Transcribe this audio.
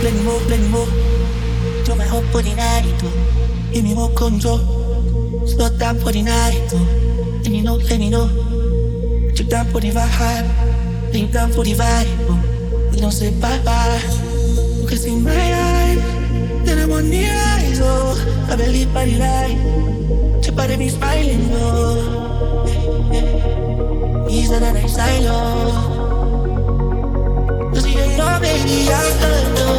more. Throw my hope for the night, oh. Give me more control. Slow down for the night, oh. Let me know. Chip down for the vibe, lean down for the vibe, oh. We don't say bye-bye. You can see my eyes, then I'm on the rise, oh. I believe by the light. Chip out of me smiling, oh. Easier than I silo. Cause you know, baby, I don't know.